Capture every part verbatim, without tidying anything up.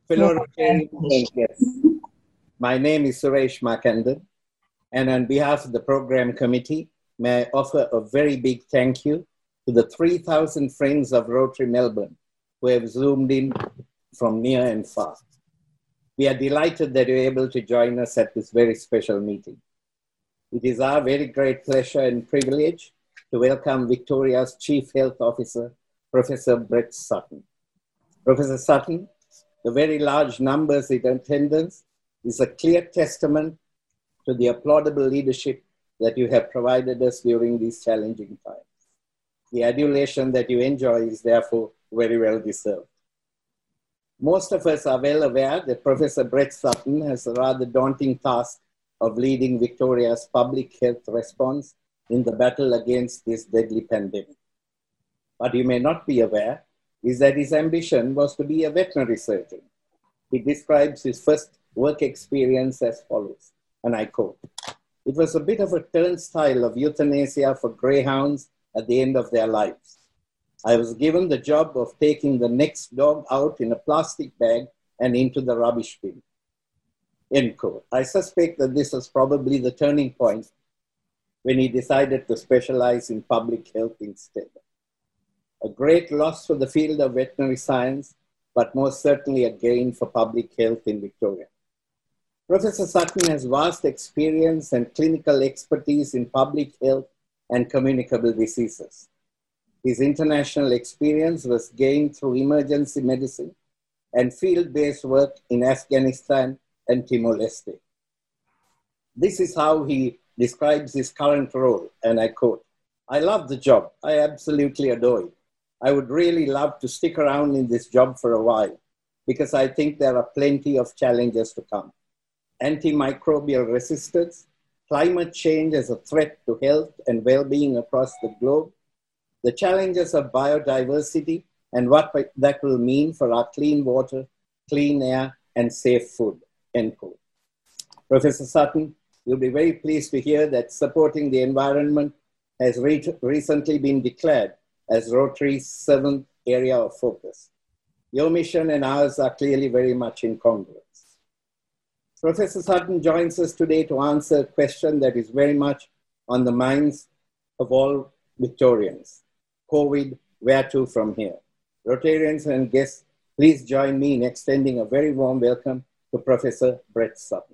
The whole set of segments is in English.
Fellow Rotarians and guests, my name is Suresh Markandan, and on behalf of the program committee, may I offer a very big thank you to the three thousand friends of Rotary Melbourne who have zoomed in from near and far. We are delighted that you're able to join us at this very special meeting. It is our very great pleasure and privilege to welcome Victoria's Chief Health Officer, Professor Brett Sutton. Professor Sutton, the very large numbers in attendance is a clear testament to the applaudable leadership that you have provided us during these challenging times. The adulation that you enjoy is therefore very well deserved. Most of us are well aware that Professor Brett Sutton has a rather daunting task of leading Victoria's public health response in the battle against this deadly pandemic. What you may not be aware is that his ambition was to be a veterinary surgeon. He describes his first work experience as follows, and I quote, "It was a bit of a turnstile of euthanasia for greyhounds at the end of their lives. I was given the job of taking the next dog out in a plastic bag and into the rubbish bin." End quote. I suspect that this was probably the turning point when he decided to specialize in public health instead. A great loss for the field of veterinary science, but most certainly a gain for public health in Victoria. Professor Sutton has vast experience and clinical expertise in public health and communicable diseases. His international experience was gained through emergency medicine and field-based work in Afghanistan and Timor-Leste. This is how he describes his current role, and I quote, "I love the job. I absolutely adore it. I would really love to stick around in this job for a while because I think there are plenty of challenges to come. Antimicrobial resistance, climate change as a threat to health and well-being across the globe, the challenges of biodiversity and what that will mean for our clean water, clean air, and safe food," end quote. Professor Sutton, you'll be very pleased to hear that supporting the environment has re- recently been declared as Rotary's seventh area of focus. Your mission and ours are clearly very much in congruence. Professor Sutton joins us today to answer a question that is very much on the minds of all Victorians. COVID, where to from here? Rotarians and guests, please join me in extending a very warm welcome to Professor Brett Sutton.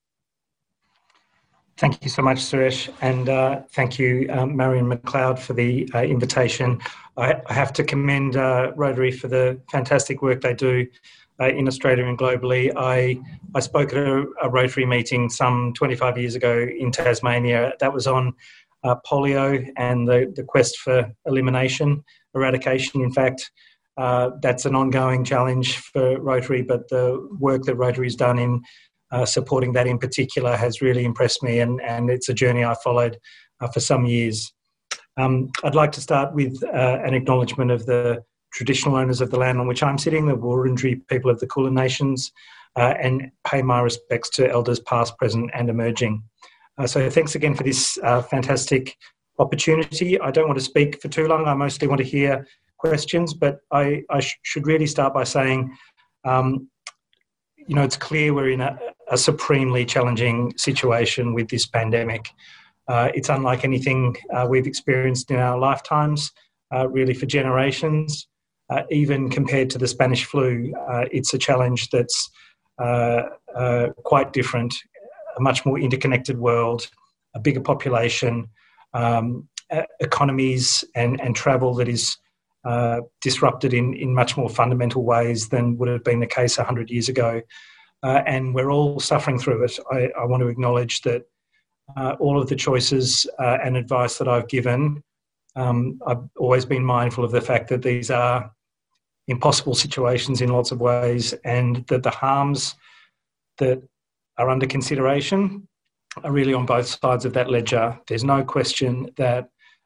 Thank you so much, Suresh, and uh, thank you, um, Marion McLeod, for the uh, invitation. I, I have to commend uh, Rotary for the fantastic work they do uh, in Australia and globally. I, I spoke at a, a Rotary meeting some twenty-five years ago in Tasmania. That was on uh, polio and the, the quest for elimination, eradication. In fact, uh, that's an ongoing challenge for Rotary, but the work that Rotary's done in Uh, supporting that in particular has really impressed me, and, and it's a journey I followed uh, for some years. Um, I'd like to start with uh, an acknowledgement of the traditional owners of the land on which I'm sitting, the Wurundjeri people of the Kulin Nations, uh, and pay my respects to elders past, present and emerging. Uh, so thanks again for this uh, fantastic opportunity. I don't want to speak for too long. I mostly want to hear questions, but I, I sh- should really start by saying, um, you know, it's clear we're in a, a supremely challenging situation with this pandemic. Uh, it's unlike anything uh, we've experienced in our lifetimes, uh, really for generations. Uh, even compared to the Spanish flu, uh, it's a challenge that's uh, uh, quite different, a much more interconnected world, a bigger population, um, economies and, and travel that is Uh, disrupted in, in much more fundamental ways than would have been the case one hundred years ago. Uh, and we're all suffering through it. I, I want to acknowledge that uh, all of the choices uh, and advice that I've given, um, I've always been mindful of the fact that these are impossible situations in lots of ways, and that the harms that are under consideration are really on both sides of that ledger. There's no question that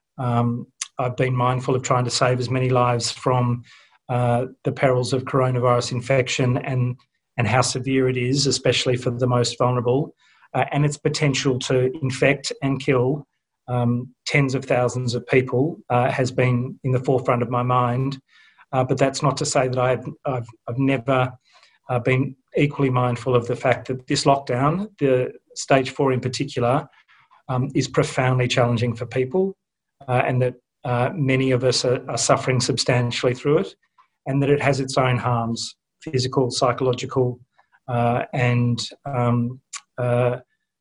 um, I've been mindful of trying to save as many lives from uh, the perils of coronavirus infection and, and how severe it is, especially for the most vulnerable, uh, and its potential to infect and kill um, tens of thousands of people uh, has been in the forefront of my mind. Uh, but that's not to say that I've, I've, I've never uh, been equally mindful of the fact that this lockdown, the stage four in particular, um, is profoundly challenging for people, uh, and that uh, many of us are, are suffering substantially through it, and that it has its own harms, physical, psychological, uh, and um, uh,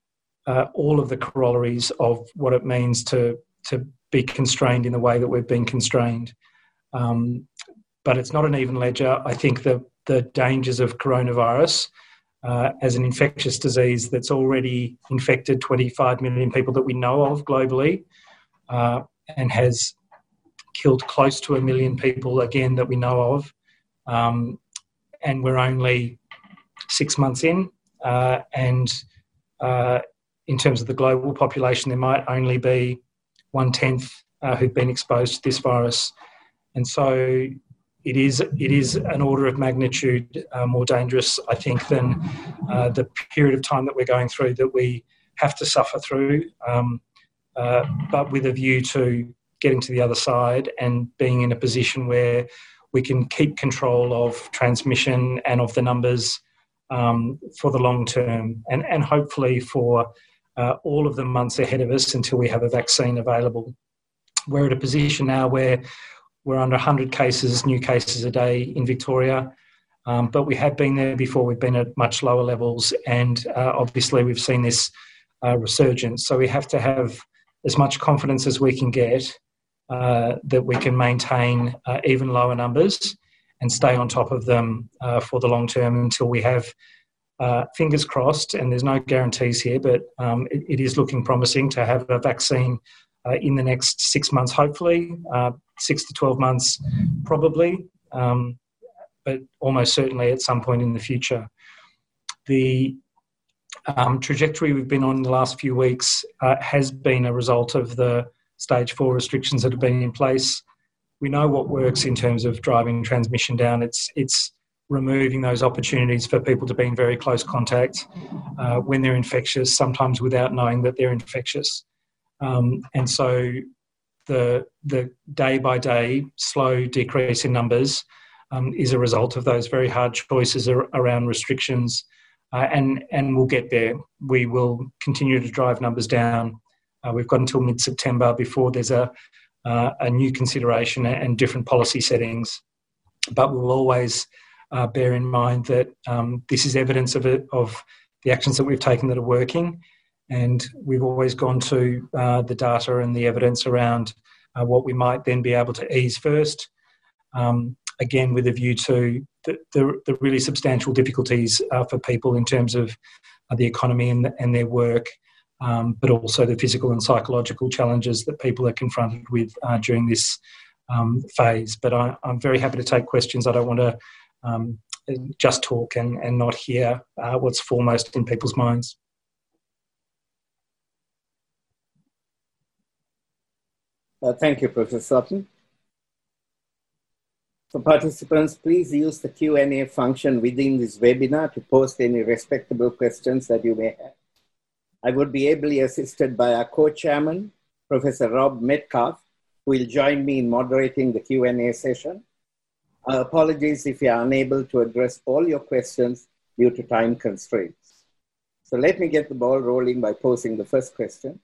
uh, all of the corollaries of what it means to, to be constrained in the way that we've been constrained. Um, but it's not an even ledger. I think the, the dangers of coronavirus uh, as an infectious disease that's already infected twenty-five million people that we know of globally, uh, and has killed close to a million people, again, that we know of. Um, and we're only six months in. Uh, and uh, in terms of the global population, there might only be one-tenth uh, who've been exposed to this virus. And so it is it is an order of magnitude uh, more dangerous, I think, than uh, the period of time that we're going through, that we have to suffer through, um, uh, but with a view to getting to the other side and being in a position where we can keep control of transmission and of the numbers um, for the long term, and, and hopefully for uh, all of the months ahead of us until we have a vaccine available. We're at a position now where we're under one hundred cases, new cases a day in Victoria, um, but we have been there before. We've been at much lower levels, and uh, obviously we've seen this uh, resurgence. So we have to have as much confidence as we can get uh, that we can maintain uh, even lower numbers and stay on top of them uh, for the long term until we have, uh, fingers crossed, and there's no guarantees here, but um, it, it is looking promising to have a vaccine uh, in the next six months, hopefully, uh, six to twelve months probably, um, but almost certainly at some point in the future. The um, trajectory we've been on in the last few weeks uh, has been a result of the stage four restrictions that have been in place. We know what works in terms of driving transmission down. It's it's removing those opportunities for people to be in very close contact uh, when they're infectious, sometimes without knowing that they're infectious. Um, and so the the day-by-day slow decrease in numbers um, is a result of those very hard choices ar- around restrictions, uh, and, and we'll get there. We will continue to drive numbers down. Uh, we've got until mid-September before there's a Uh, a new consideration and different policy settings. But we'll always uh, bear in mind that um, this is evidence of it, of the actions that we've taken that are working, and we've always gone to uh, the data and the evidence around uh, what we might then be able to ease first, um, again with a view to the, the, the really substantial difficulties uh, for people in terms of uh, the economy and, the, and their work, Um, but also the physical and psychological challenges that people are confronted with uh, during this um, phase. But I, I'm very happy to take questions. I don't want to um, just talk and, and not hear uh, what's foremost in people's minds. Uh, thank you, Professor Sutton. So participants, please use the Q and A function within this webinar to post any respectable questions that you may have. I would be ably assisted by our co-chairman, Professor Rob Metcalf, who will join me in moderating the Q and A session. Our apologies if you are unable to address all your questions due to time constraints. So let me get the ball rolling by posing the first question.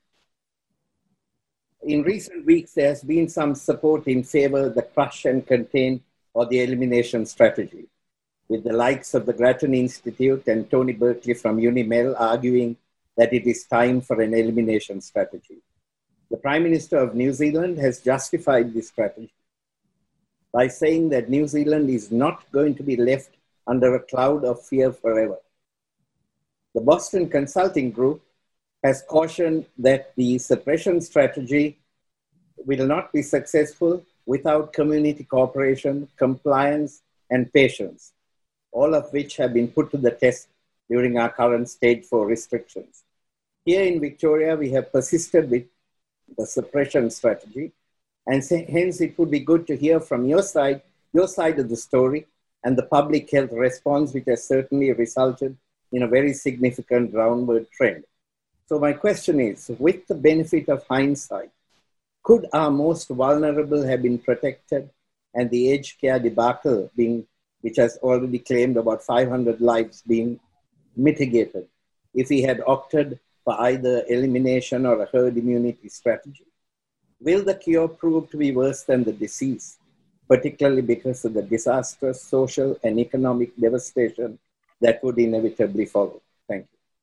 In recent weeks, there has been some support in favor of the crush and contain or the elimination strategy, with the likes of the Grattan Institute and Tony Berkeley from UniMel arguing that it is time for an elimination strategy. The Prime Minister of New Zealand has justified this strategy by saying that New Zealand is not going to be left under a cloud of fear forever. The Boston Consulting Group has cautioned that the suppression strategy will not be successful without community cooperation, compliance, and patience, all of which have been put to the test during our current stage four restrictions. Here in Victoria, we have persisted with the suppression strategy, and hence it would be good to hear from your side, your side of the story, and the public health response, which has certainly resulted in a very significant downward trend. So my question is, with the benefit of hindsight, could our most vulnerable have been protected and the aged care debacle being which has already claimed about five hundred lives being mitigated, if we had opted for either elimination or a herd immunity strategy? Will the cure prove to be worse than the disease, particularly because of the disastrous social and economic devastation that would inevitably follow? Thank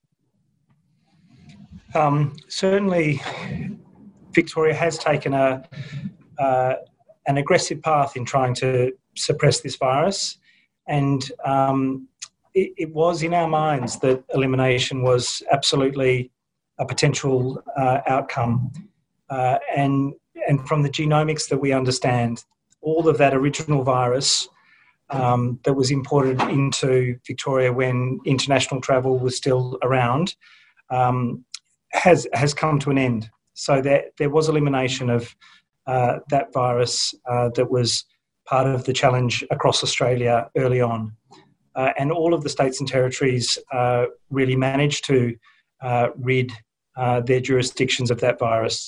you. Um, certainly, Victoria has taken a, uh, an aggressive path in trying to suppress this virus, and um, it, it was in our minds that elimination was absolutely a potential uh, outcome. Uh, and, and from the genomics that we understand, all of that original virus um, that was imported into Victoria when international travel was still around um, has, has come to an end. So there, there was elimination of uh, that virus uh, that was part of the challenge across Australia early on. Uh, and all of the states and territories uh, really managed to uh, rid uh, their jurisdictions of that virus.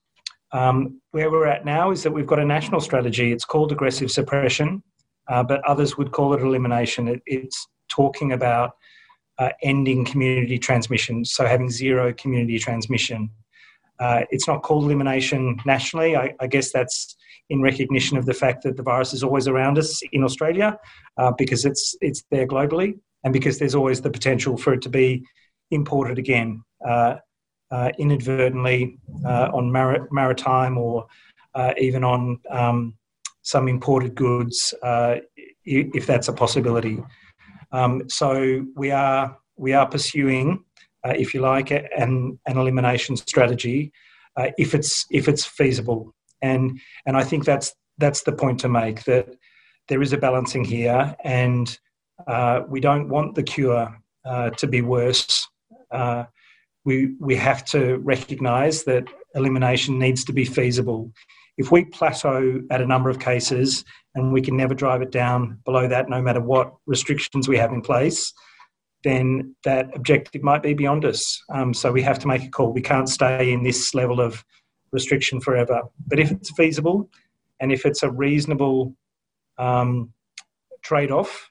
Um, where we're at now is that we've got a national strategy. It's called aggressive suppression, uh, but others would call it elimination. It, it's talking about uh, ending community transmission, so having zero community transmission. Uh, it's not called elimination nationally. I, I guess that's in recognition of the fact that the virus is always around us in Australia uh, because it's it's there globally, and because there's always the potential for it to be imported again uh, uh, inadvertently uh, on mar- maritime or uh, even on um, some imported goods, uh, if that's a possibility. Um, so we are we are pursuing, uh, if you like, an an elimination strategy uh, if it's if it's feasible. And and I think that's that's the point to make, that there is a balancing here, and uh, we don't want the cure uh, to be worse. Uh, we we have to recognise that elimination needs to be feasible. If we plateau at a number of cases and we can never drive it down below that, no matter what restrictions we have in place, then that objective might be beyond us. Um, so we have to make a call. We can't stay in this level of restriction forever. But if it's feasible and if it's a reasonable um, trade-off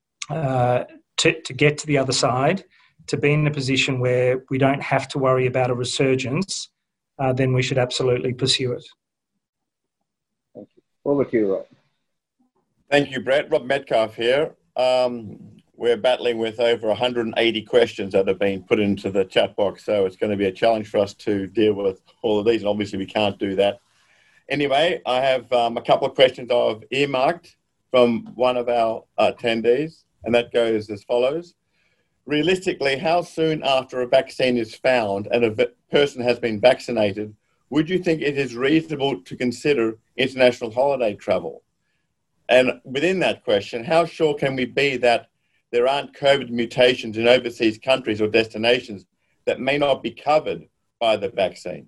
uh, to, to get to the other side, to be in a position where we don't have to worry about a resurgence, uh, then we should absolutely pursue it. Thank you. Over to you, Rob. Thank you, Brett. Rob Metcalf here. Um, we're battling with over one hundred eighty questions that have been put into the chat box, so it's going to be a challenge for us to deal with all of these, and obviously we can't do that. Anyway, I have um, a couple of questions I've earmarked from one of our attendees, and that goes as follows. Realistically, how soon after a vaccine is found and a person has been vaccinated, would you think it is reasonable to consider international holiday travel? And within that question, how sure can we be that there aren't COVID mutations in overseas countries or destinations that may not be covered by the vaccine?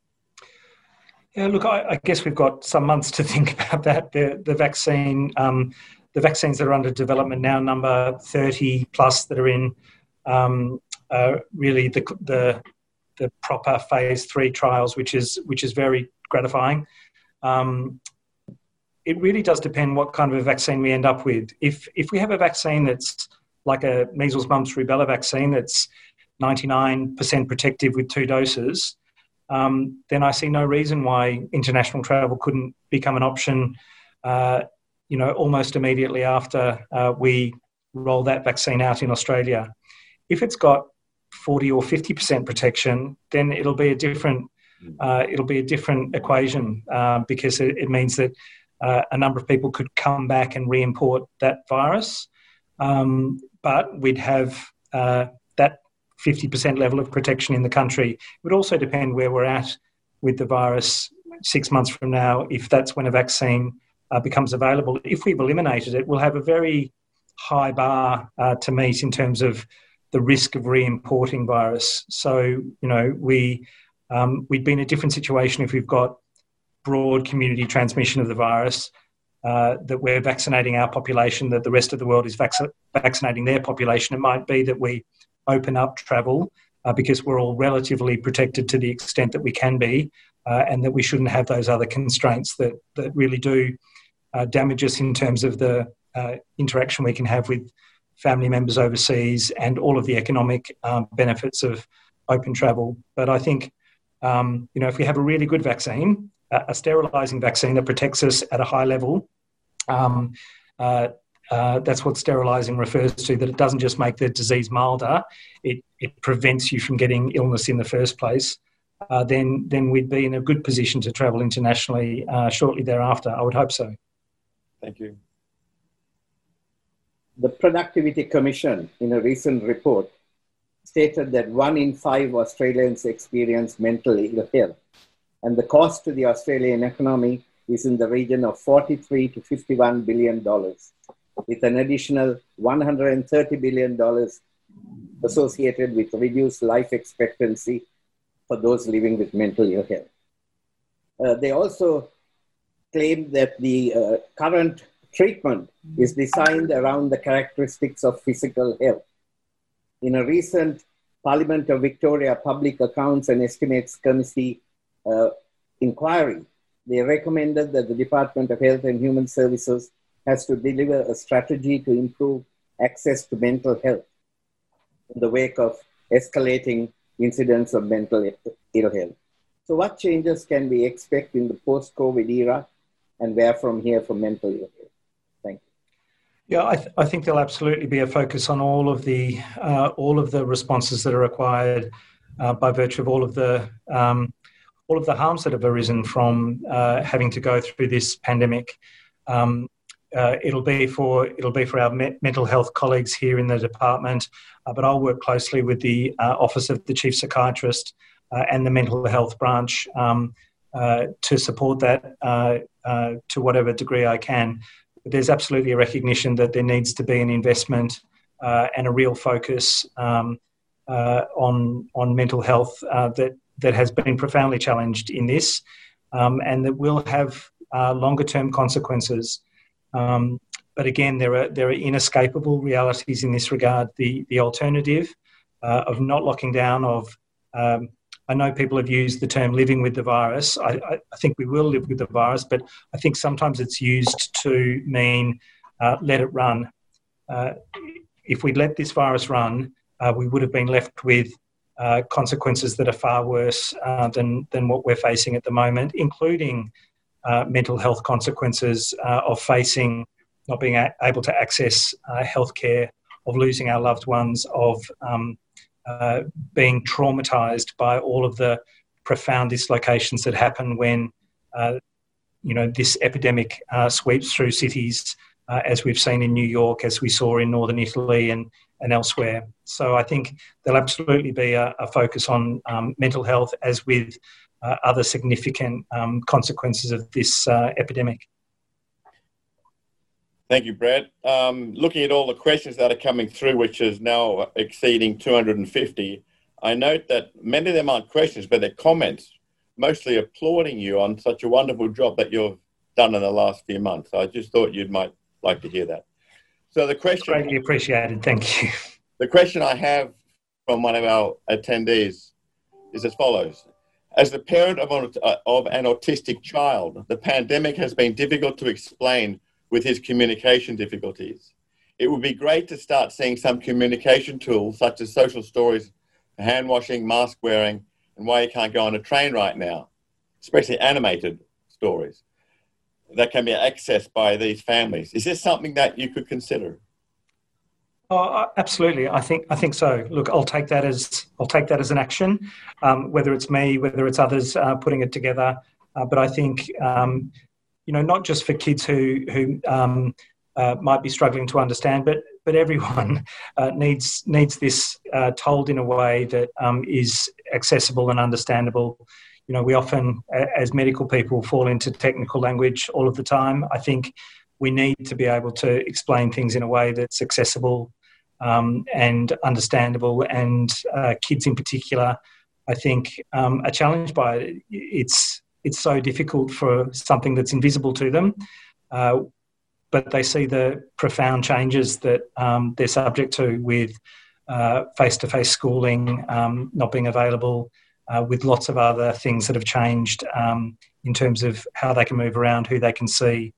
Yeah, look, I, I guess we've got some months to think about that. The, the vaccine, um, the vaccines that are under development now number thirty plus that are in um, uh, really the, the the proper phase three trials, which is which is very gratifying. Um, It really does depend what kind of a vaccine we end up with. If if we have a vaccine that's like a measles, mumps, rubella vaccine that's ninety-nine percent protective with two doses, um, then I see no reason why international travel couldn't become an option, uh, you know, almost immediately after uh, we roll that vaccine out in Australia. If it's got forty or fifty percent protection, then it'll be a different uh, it'll be a different equation uh, because it, it means that Uh, a number of people could come back and re-import that virus, um, but we'd have uh, that fifty percent level of protection in the country. It would also depend where we're at with the virus six months from now, if that's when a vaccine uh, becomes available. If we've eliminated it, we'll have a very high bar uh, to meet in terms of the risk of re-importing virus. So, you know, we, um, we'd be in a different situation if we've got broad community transmission of the virus, uh, that we're vaccinating our population, that the rest of the world is vac- vaccinating their population. It might be that we open up travel uh, because we're all relatively protected to the extent that we can be, uh, and that we shouldn't have those other constraints that, that really do uh, damage us in terms of the uh, interaction we can have with family members overseas, and all of the economic um, benefits of open travel. But I think, um, you know, if we have a really good vaccine, a, a sterilising vaccine that protects us at a high level, um, uh, uh, that's what sterilising refers to, that it doesn't just make the disease milder, it, it prevents you from getting illness in the first place, uh, then, then we'd be in a good position to travel internationally uh, shortly thereafter. I would hope so. Thank you. The Productivity Commission, in a recent report, stated that one in five Australians experience mental ill health, and the cost to the Australian economy is in the region of forty-three to fifty-one billion dollars, with an additional one hundred thirty billion dollars associated with reduced life expectancy for those living with mental ill health. Uh, they also claim that the uh, current treatment is designed around the characteristics of physical health. In a recent Parliament of Victoria Public Accounts and Estimates Committee uh, inquiry, they recommended that the Department of Health and Human Services has to deliver a strategy to improve access to mental health in the wake of escalating incidents of mental ill health. So what changes can we expect in the post-COVID era, and where from here for mental ill health? Thank you. Yeah, I, th- I think there'll absolutely be a focus on all of the uh, all of the responses that are required uh, by virtue of all of the um, all of the harms that have arisen from uh, having to go through this pandemic. Um, uh, it'll be for it'll be for our me- mental health colleagues here in the department, uh, but I'll work closely with the uh, Office of the Chief Psychiatrist uh, and the mental health branch um, uh, to support that uh, uh, to whatever degree I can. There's absolutely a recognition that there needs to be an investment uh, and a real focus um, uh, on on mental health uh, that that has been profoundly challenged in this, um, and that will have uh, longer term consequences. Um, but again, there are there are inescapable realities in this regard. The the alternative uh, of not locking down, of um, I know people have used the term living with the virus. I, I, I think we will live with the virus, but I think sometimes it's used to mean uh, let it run. Uh, if we'd let this virus run, uh, we would have been left with uh, consequences that are far worse uh, than, than what we're facing at the moment, including uh, mental health consequences uh, of facing not being a- able to access uh, healthcare, of losing our loved ones, of um, Uh, being traumatised by all of the profound dislocations that happen when, uh, you know, this epidemic uh, sweeps through cities, uh, as we've seen in New York, as we saw in northern Italy and, and elsewhere. So I think there'll absolutely be a, a focus on um, mental health, as with uh, other significant um, consequences of this uh, epidemic. Thank you, Brad. Um, looking at all the questions that are coming through, which is now exceeding two hundred fifty, I note that many of them aren't questions, but they're comments, mostly applauding you on such a wonderful job that you've done in the last few months. I just thought you might like to hear that. So the question... Greatly appreciated. Thank you. The question I have from one of our attendees is as follows. As the parent of an, of an autistic child, the pandemic has been difficult to explain with his communication difficulties. It would be great to start seeing some communication tools such as social stories, hand washing, mask wearing, and why you can't go on a train right now, especially animated stories that can be accessed by these families. Is this something that you could consider? Oh, absolutely. I think I think so. Look, I'll take that as I'll take that as an action, um, whether it's me, whether it's others uh, putting it together. Uh, but I think um, you know, not just for kids who who um, uh, might be struggling to understand, but but everyone uh, needs needs this uh, told in a way that um, is accessible and understandable. You know, we often, as medical people, fall into technical language all of the time. I think we need to be able to explain things in a way that's accessible um, and understandable, and uh, kids in particular, I think, um, are challenged by it. It's it's so difficult for something that's invisible to them, uh, but they see the profound changes that um, they're subject to with uh, face-to-face schooling um, not being available, uh, with lots of other things that have changed um, in terms of how they can move around, who they can see.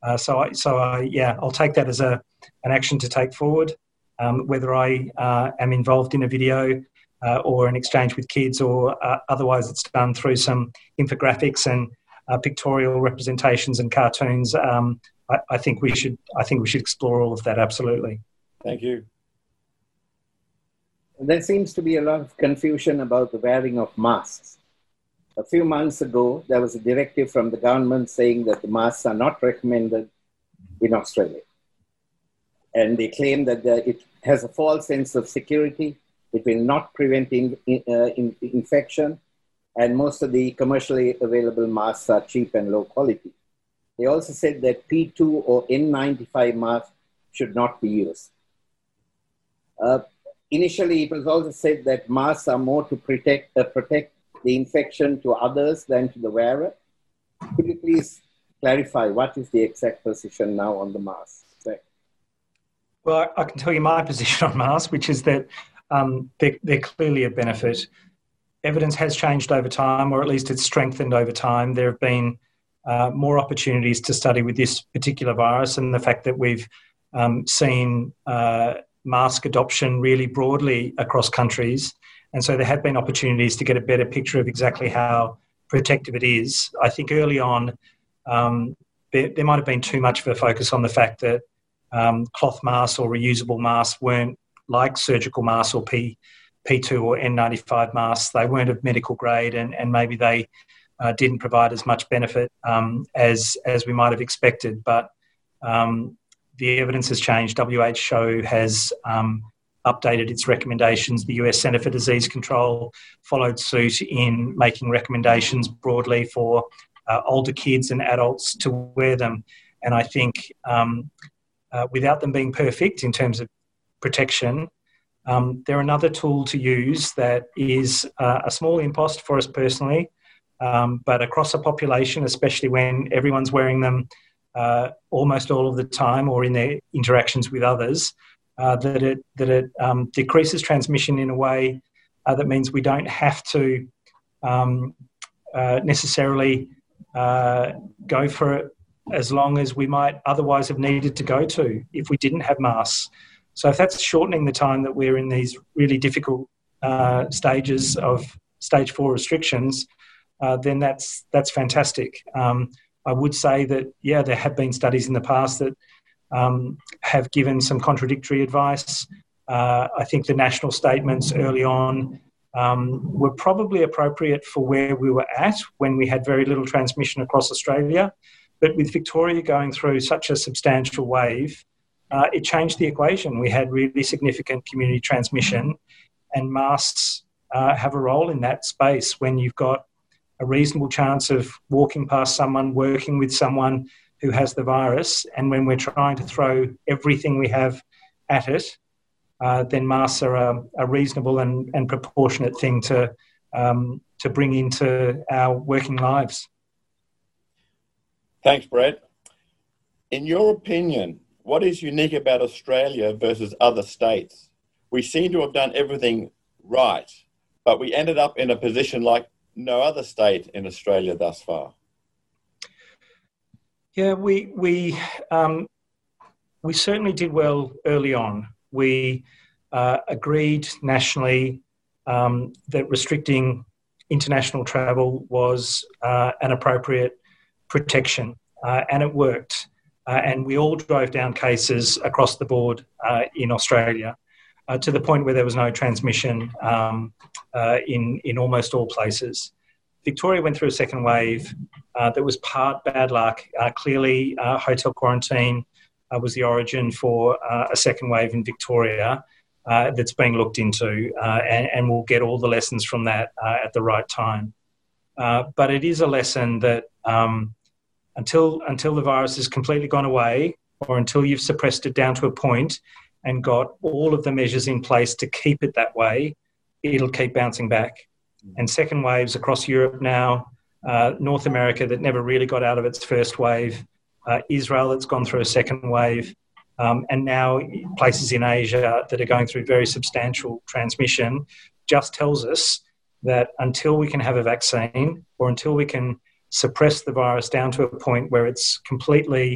Uh, so, I, so I, yeah, I'll take that as a an action to take forward. Um, whether I uh, am involved in a video uh, or an exchange with kids, or uh, otherwise it's done through some infographics and uh, pictorial representations and cartoons. Um, I, I think we should. I think we should explore all of that. Absolutely. Thank you. There seems to be a lot of confusion about the wearing of masks. A few months ago, there was a directive from the government saying that the masks are not recommended in Australia. And they claim that the, it has a false sense of security. It will not prevent in, uh, in, infection. And most of the commercially available masks are cheap and low quality. They also said that P two or N ninety-five masks should not be used. Uh, initially, it was also said that masks are more to protect, uh, protect the infection to others than to the wearer. Could you please clarify what is the exact position now on the mask? Well, I can tell you my position on masks, which is that um, they're, they're clearly a benefit. Evidence has changed over time, or at least it's strengthened over time. There have been uh, more opportunities to study with this particular virus, and the fact that we've um, seen uh, mask adoption really broadly across countries. And so there have been opportunities to get a better picture of exactly how protective it is. I think early on, um, there, there might have been too much of a focus on the fact that Um, cloth masks or reusable masks weren't like surgical masks or P, P2 or N ninety-five masks. They weren't of medical grade, and, and maybe they uh, didn't provide as much benefit um, as, as we might have expected. But um, the evidence has changed. W H O has um, updated its recommendations. The U S Centre for Disease Control followed suit in making recommendations broadly for uh, older kids and adults to wear them. And I think um, Uh, without them being perfect in terms of protection, um, they're another tool to use that is uh, a small impost for us personally, um, but across a population, especially when everyone's wearing them uh, almost all of the time or in their interactions with others, uh, that it, that it um, decreases transmission in a way uh, that means we don't have to um, uh, necessarily uh, go for it as long as we might otherwise have needed to go to if we didn't have masks. So if that's shortening the time that we're in these really difficult uh, stages of stage four restrictions, uh, then that's that's fantastic. Um, I would say that, yeah, there have been studies in the past that um, have given some contradictory advice. Uh, I think the national statements early on um, were probably appropriate for where we were at when we had very little transmission across Australia. But with Victoria going through such a substantial wave, uh, it changed the equation. We had really significant community transmission, and masks uh, have a role in that space when you've got a reasonable chance of walking past someone, working with someone who has the virus, and when we're trying to throw everything we have at it, uh, then masks are a, a reasonable and, and proportionate thing to, um, to bring into our working lives. Thanks, Brett. In your opinion, what is unique about Australia versus other states? We seem to have done everything right, but we ended up in a position like no other state in Australia thus far. Yeah, we we um, we certainly did well early on. We uh, agreed nationally um, that restricting international travel was uh, an appropriate protection, uh, and it worked. Uh, and we all drove down cases across the board uh, in Australia uh, to the point where there was no transmission um, uh, in, in almost all places. Victoria went through a second wave uh, that was part bad luck. Uh, clearly, uh, hotel quarantine uh, was the origin for uh, a second wave in Victoria uh, that's being looked into, uh, and, and we'll get all the lessons from that uh, at the right time. Uh, but it is a lesson that um, until, until the virus has completely gone away, or until you've suppressed it down to a point and got all of the measures in place to keep it that way, it'll keep bouncing back. And second waves across Europe now, uh, North America that never really got out of its first wave, uh, Israel that's gone through a second wave, um, and now places in Asia that are going through very substantial transmission, just tells us that until we can have a vaccine, or until we can suppress the virus down to a point where it's completely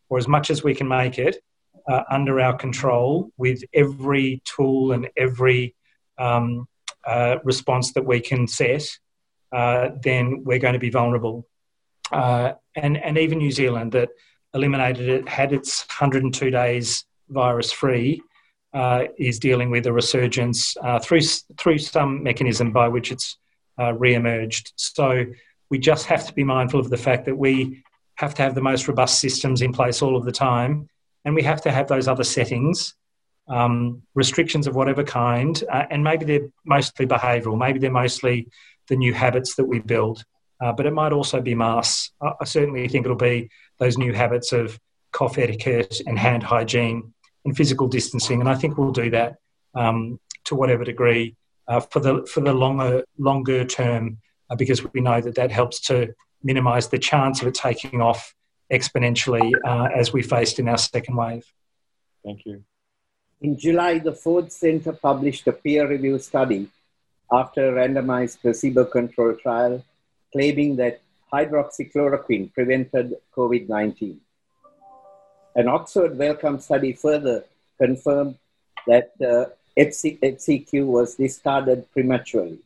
or as much as we can make it, uh, under our control with every tool and every um, uh, response that we can set, uh, then we're going to be vulnerable. Uh, and, and even New Zealand, that eliminated it, had its one hundred two days virus-free, uh, is dealing with a resurgence uh, through through some mechanism by which it's uh, re-emerged. So we just have to be mindful of the fact that we have to have the most robust systems in place all of the time, and we have to have those other settings, um, restrictions of whatever kind, uh, and maybe they're mostly behavioural, maybe they're mostly the new habits that we build. Uh, but it might also be masks. I, I certainly think it'll be those new habits of cough etiquette and hand hygiene and physical distancing. And I think we'll do that um, to whatever degree uh, for the for the longer longer term, uh, because we know that that helps to minimise the chance of it taking off exponentially uh, as we faced in our second wave. Thank you. In July, the Ford Center published a peer-reviewed study after a randomized placebo-controlled trial claiming that hydroxychloroquine prevented COVID nineteen. An Oxford Wellcome study further confirmed that uh, H C Q was discarded prematurely.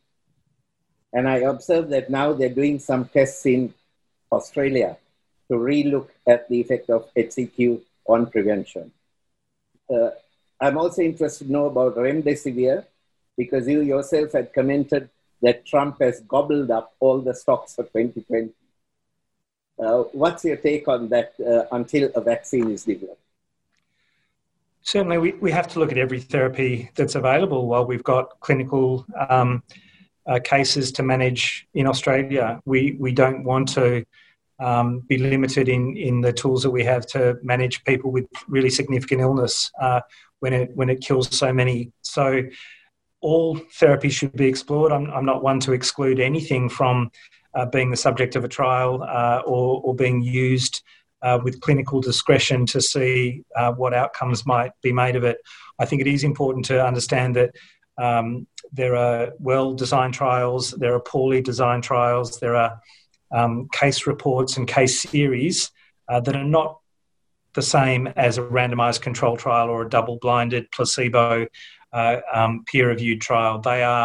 And I observed that now they're doing some tests in Australia to relook at the effect of H C Q on prevention. Uh, I'm also interested to know about remdesivir, because you yourself had commented that Trump has gobbled up all the stocks for twenty twenty. Uh, what's your take on that uh, until a vaccine is developed? Certainly, we, we have to look at every therapy that's available while we've got clinical um, uh, cases to manage in Australia. We, we don't want to um, be limited in, in the tools that we have to manage people with really significant illness uh, when it when it kills so many. So all therapies should be explored. I'm, I'm not one to exclude anything from uh, being the subject of a trial uh, or, or being used uh, with clinical discretion to see uh, what outcomes might be made of it. I think it is important to understand that um, there are well-designed trials, there are poorly designed trials, there are um, case reports and case series uh, that are not the same as a randomised control trial or a double-blinded placebo Uh, um, peer-reviewed trial. They are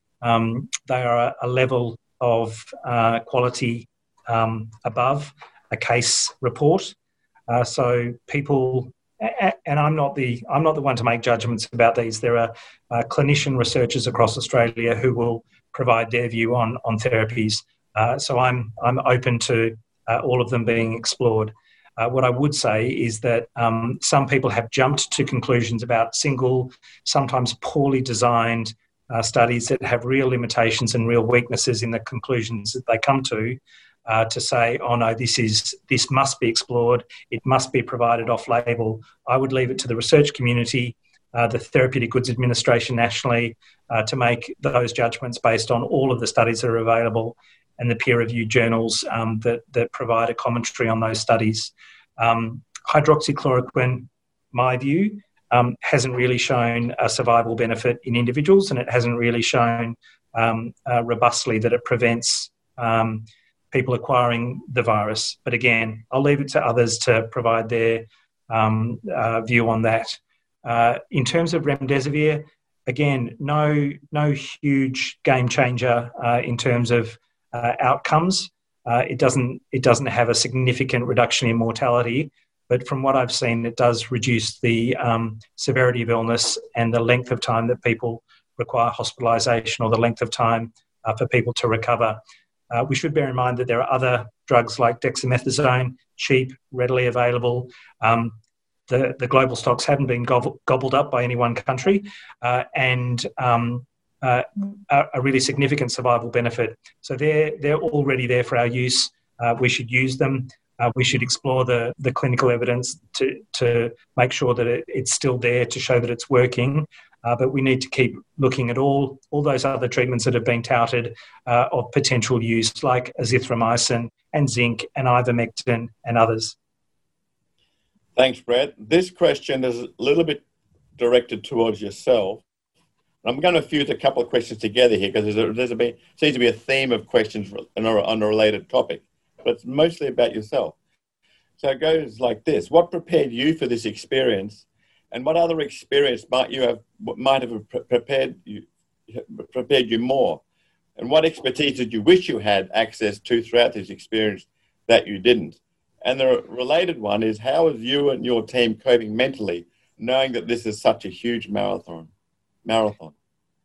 um, they are a level of uh, quality um, above a case report. Uh, so people, and I'm not the I'm not the one to make judgments about these. There are uh, clinician researchers across Australia who will provide their view on on therapies. Uh, so I'm I'm open to uh, all of them being explored. Uh, what I would say is that um, some people have jumped to conclusions about single, sometimes poorly designed uh, studies that have real limitations and real weaknesses in the conclusions that they come to, uh, to say, oh no, this is this must be explored, it must be provided off-label. I would leave it to the research community, uh, the Therapeutic Goods Administration nationally, uh, to make those judgments based on all of the studies that are available and the peer-reviewed journals um, that, that provide a commentary on those studies. Um, hydroxychloroquine, my view, um, hasn't really shown a survival benefit in individuals, and it hasn't really shown um, uh, robustly that it prevents um, people acquiring the virus. But again, I'll leave it to others to provide their um, uh, view on that. Uh, in terms of remdesivir, again, no, no huge game changer uh, in terms of Uh, outcomes. Uh, it doesn't it doesn't have a significant reduction in mortality, but from what I've seen, it does reduce the um, severity of illness and the length of time that people require hospitalisation, or the length of time uh, for people to recover. Uh, we should bear in mind that there are other drugs like dexamethasone, cheap, readily available. Um, the, the global stocks haven't been gobbled, gobbled up by any one country, uh, and um, Uh, a, a really significant survival benefit. So they're, they're already there for our use. Uh, we should use them. Uh, we should explore the, the clinical evidence to, to make sure that it, it's still there to show that it's working. Uh, but we need to keep looking at all, all those other treatments that have been touted uh, of potential use, like azithromycin and zinc and ivermectin and others. Thanks, Brett. This question is a little bit directed towards yourself. I'm going to fuse a couple of questions together here, because there's a, there's a be, seems to be a theme of questions on a, on a related topic, but it's mostly about yourself. So it goes like this. What prepared you for this experience, and what other experience might you have might have prepared you prepared you more? And what expertise did you wish you had access to throughout this experience that you didn't? And the related one is, how is you and your team coping mentally, knowing that this is such a huge marathon? Marathon.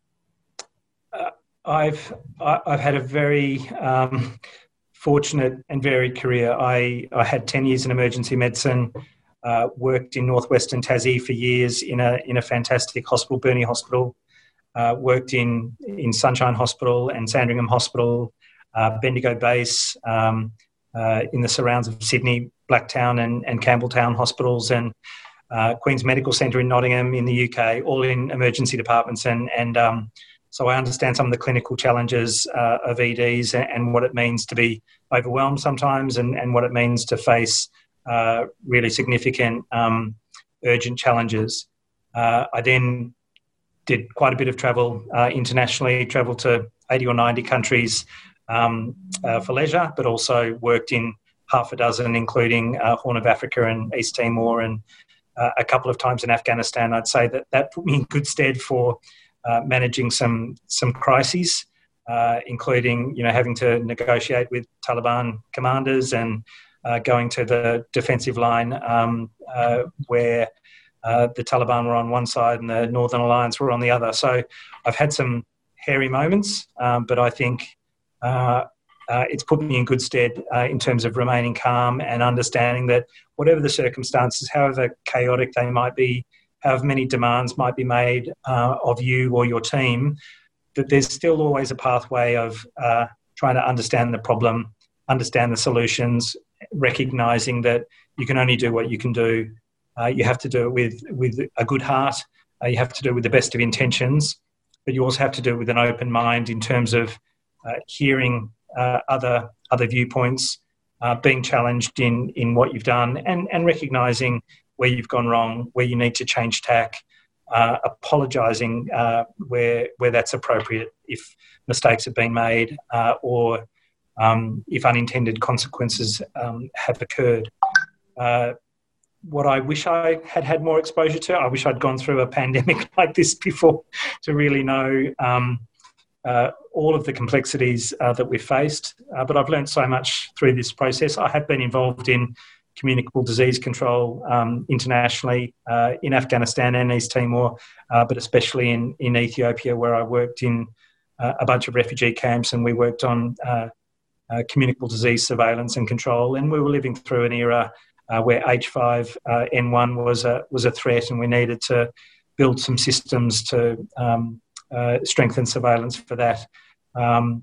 Uh, I've I've had a very um, fortunate and varied career. I, I had ten years in emergency medicine, uh, worked in northwestern Tassie for years in a in a fantastic hospital, Burnie Hospital. Uh, worked in, in Sunshine Hospital and Sandringham Hospital, uh, Bendigo Base, um, uh, in the surrounds of Sydney, Blacktown and, and Campbelltown hospitals, and uh, Queen's Medical Centre in Nottingham in the U K, all in emergency departments. And, and um, so I understand some of the clinical challenges uh, of E Ds and, and what it means to be overwhelmed sometimes, and, and what it means to face uh, really significant um, urgent challenges. Uh, I then did quite a bit of travel uh, internationally, travelled to eighty or ninety countries um, uh, for leisure, but also worked in half a dozen, including uh, Horn of Africa and East Timor, and uh, a couple of times in Afghanistan. I'd say that that put me in good stead for uh, managing some some crises, uh, including you know having to negotiate with Taliban commanders and uh, going to the defensive line um, uh, where Uh, the Taliban were on one side and the Northern Alliance were on the other. So I've had some hairy moments, um, but I think uh, uh, it's put me in good stead uh, in terms of remaining calm and understanding that whatever the circumstances, however chaotic they might be, however many demands might be made uh, of you or your team, that there's still always a pathway of uh, trying to understand the problem, understand the solutions, recognising that you can only do what you can do. Uh, you have to do it with, with a good heart. Uh, you have to do it with the best of intentions, but you also have to do it with an open mind in terms of uh, hearing uh, other other viewpoints, uh, being challenged in in what you've done, and, and recognising where you've gone wrong, where you need to change tack, uh, apologising uh, where where that's appropriate if mistakes have been made uh, or um, if unintended consequences um, have occurred. Uh, What I wish I had had more exposure to, I wish I'd gone through a pandemic like this before to really know um, uh, all of the complexities uh, that we've faced. Uh, but I've learned so much through this process. I have been involved in communicable disease control um, internationally uh, in Afghanistan and East Timor, uh, but especially in, in Ethiopia, where I worked in uh, a bunch of refugee camps, and we worked on uh, uh, communicable disease surveillance and control. And we were living through an era Uh, where H five N one was a was a threat, and we needed to build some systems to um, uh, strengthen surveillance for that. Um,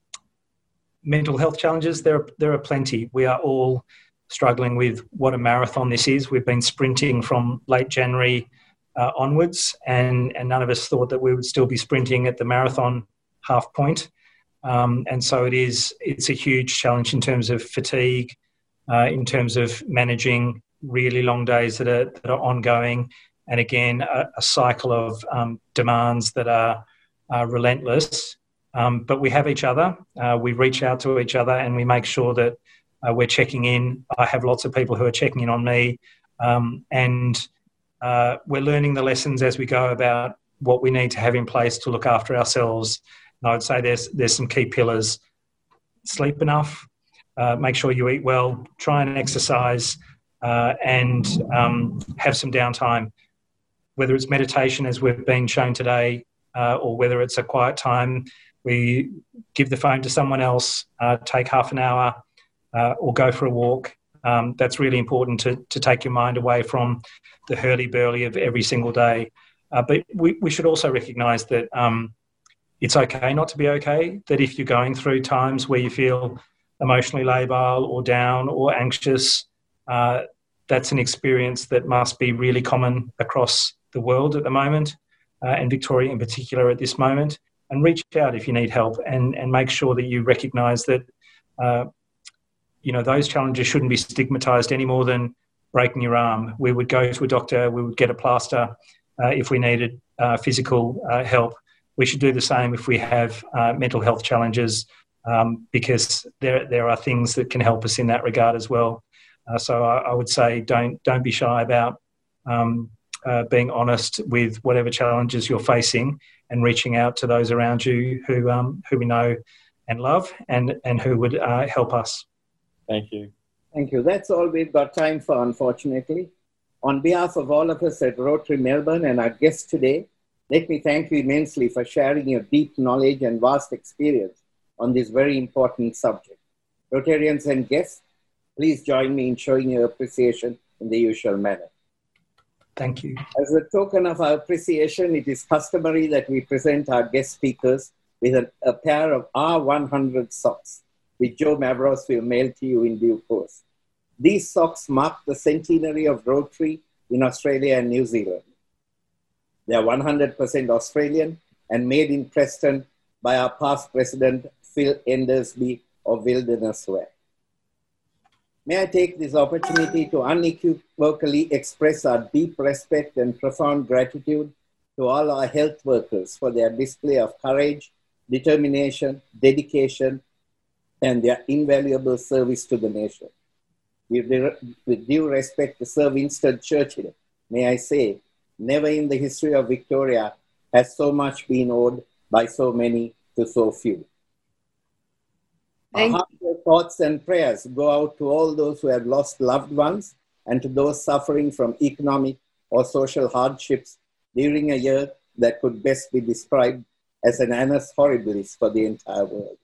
mental health challenges, there are, there are plenty. We are all struggling with what a marathon this is. We've been sprinting from late January uh, onwards, and, and none of us thought that we would still be sprinting at the marathon half point. Um, and so it is, it's a huge challenge in terms of fatigue, Uh, in terms of managing really long days that are that are ongoing, and again a, a cycle of um, demands that are, are relentless. Um, but we have each other. Uh, we reach out to each other, and we make sure that uh, we're checking in. I have lots of people who are checking in on me, um, and uh, we're learning the lessons as we go about what we need to have in place to look after ourselves. And I would say there's there's some key pillars: sleep enough. Uh, make sure you eat well, try and exercise, uh, and um, have some downtime, whether it's meditation, as we've been shown today, uh, or whether it's a quiet time. We give the phone to someone else, uh, take half an hour, uh, or go for a walk. Um, that's really important to, to take your mind away from the hurly-burly of every single day. Uh, but we, we should also recognise that um, it's okay not to be okay, that if you're going through times where you feel emotionally labile or down or anxious, uh, that's an experience that must be really common across the world at the moment, uh, and Victoria in particular at this moment. And reach out if you need help, and, and make sure that you recognise that, uh, you know, those challenges shouldn't be stigmatised any more than breaking your arm. We would go to a doctor, we would get a plaster uh, if we needed uh, physical uh, help. We should do the same if we have uh, mental health challenges, Um, because there there are things that can help us in that regard as well. Uh, so I, I would say don't don't be shy about um, uh, being honest with whatever challenges you're facing and reaching out to those around you who um, who we know and love and, and who would uh, help us. Thank you. Thank you. That's all we've got time for, unfortunately. On behalf of all of us at Rotary Melbourne and our guests today, let me thank you immensely for sharing your deep knowledge and vast experience on this very important subject. Rotarians and guests, please join me in showing your appreciation in the usual manner. Thank you. As a token of our appreciation, it is customary that we present our guest speakers with an, a pair of R one hundred socks, which Joe Mavros will mail to you in due course. These socks mark the centenary of Rotary in Australia and New Zealand. They are one hundred percent Australian and made in Preston by our past president, Phil Endersby of Wilderness Wear. May I take this opportunity to unequivocally express our deep respect and profound gratitude to all our health workers for their display of courage, determination, dedication, and their invaluable service to the nation. With, with due respect to Sir Winston Churchill, may I say, never in the history of Victoria has so much been owed by so many to so few. Our heartfelt thoughts and prayers go out to all those who have lost loved ones and to those suffering from economic or social hardships during a year that could best be described as an annus horribilis for the entire world.